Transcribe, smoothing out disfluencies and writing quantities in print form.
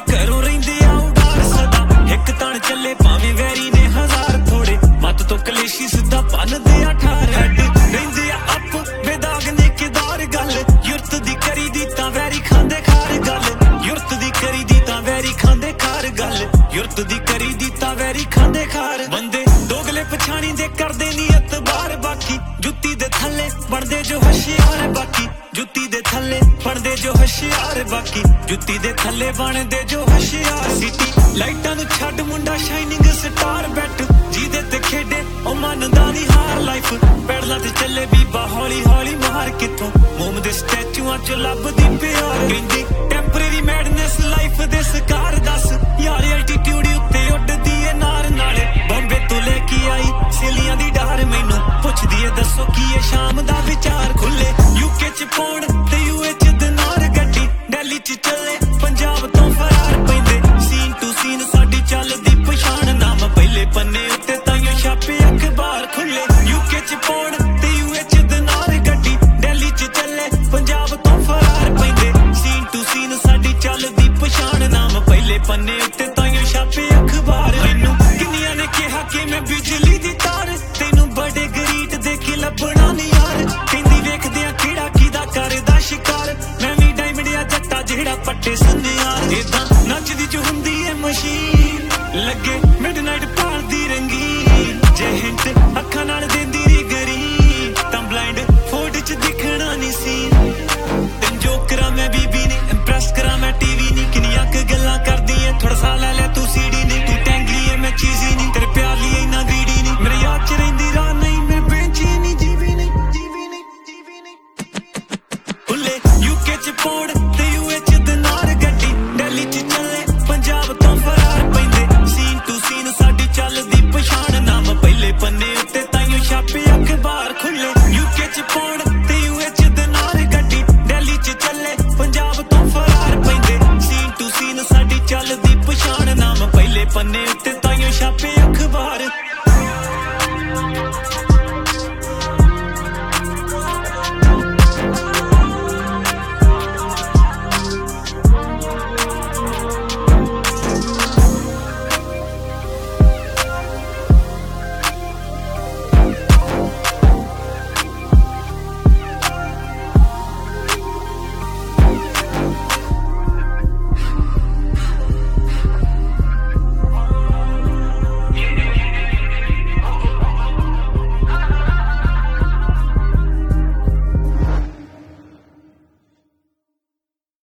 घरों रहिंदे आ उडार सदा एक तण चले भावें वैरी ने हजार थोड़े मत तो कलेशी सिद्धा भन्नदे आ ठार हैड रहिंदे आ अप बेदाग ने केदार गल युरत दी करी दी तां वैरी खांदे खार गल युरत दी करी दी तां वैरी खांदे खार गल युरत दी करी दी तां वैरी खांदे खार बंदे दोगले पछाणी दे करदे नी एतबार बाकी जुत्ती दे थल्ले बनदे जो होशियार बाकी जुत्ती दे थल्ले बनदे जो होशियार बाकी जुत्ती दे थल्ले बनदे जो होशियार सिटी लाइटां नूं छड्ड मुंडा शाइनिंग स्टार बैट जीदे ते खेडे ओ मनदा नी हार लाइफ पैडलां ते चले बीबा हौली हौली मार कित्थों मोम दे स्टैचूआं च लभदी प्यार कहंदी टैंपरेरी मैडनेस लाइफ दे सकार दस यार एल्टीट्यूड उत्ते उड्डदी ए नार नाले बॉम्बे तो लेके आई सेलियां दी डार मैनू पुछदी ए दसो की ए शाम दा विचार खुले यूके च पौंड ते यूए च दिनार गड्डी दिल्ली च चले पंजाब तो फरार पैंदे सीन टू सीन साडी चलदी पछाण नाम पहले पन्ने उत्ते ताइयों छापे अखबार खुले यूके च पौंड ते यूए च दिनार गड्डी दिल्ली च चले पंजाब तो फरार पैंदे सीन टू सीन साडी चलदी पछाण नाम पहले पन्ने उत्ते ताइयों छापे अखबार मैनू किन्नियां ने कहा कि मैं बिजली दी तार तैनू बड़े गरीब दे के लभना नी यार कहंदी वेखदे आ किड़ा किदा करदा शिकार मैं भी डायमंडिया जट्टा जेड़ा पट्टे सुने यार इदां नचदी जो हुंदी ए मशीन लगे मिडनाइट पालदी रंगीन जे हिंट अखां नाल देंदी री गरी तां ब्लाइंड फोर्ड च दिखना नी सीन तेन जो करा मैं बीबी ने इंप्रेस करा मैं टीवी नी किन्नियां क गल्लां करदी ऐ थोड़ा सा ले ले तू सीडी नी तू टैंगली ऐ मैं चीज़ी नी तेरे प्यार लिए इन्ना ग्रीडी नी मेरे याद च रहिंदी राह नहीं मेरे बेंची नी जीवी नी हुले यूके च पौंड ते यूए च दिनार गड्डी दिल्ली च चले पंजाब तो फरार पैंदे सीन टू सीन साडी चलदी पछाण नाम पहले पन्ने उत्ते ताइयों छापे अखबार खुले यूके च पौंड ते यूए च दिनार गड्डी दिल्ली च चले पंजाब तो फरार पैंदे सीन टू सीन साडी चलदी पछाण नाम पहले पन्ने उत्ते ताइयों छापे अखबार